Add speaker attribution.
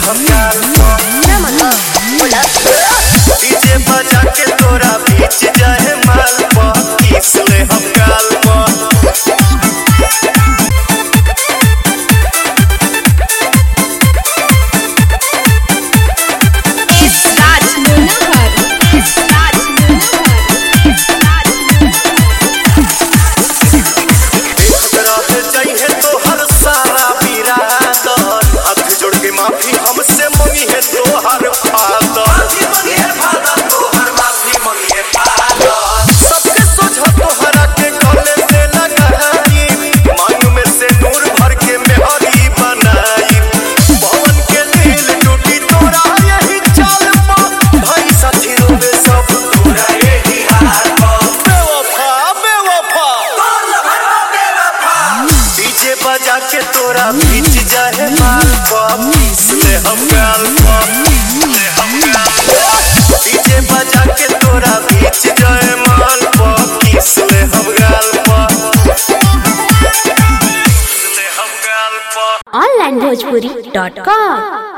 Speaker 1: हम गाल डीजे बजा के तोरा बीच जाए माल किस ले हम गाल बजा के तोरा बीच जाए माल किस ले हम गाल डीजे बजा के तोरा बीच जाए माल किस ले हम गाल
Speaker 2: onlinebhojpuri.com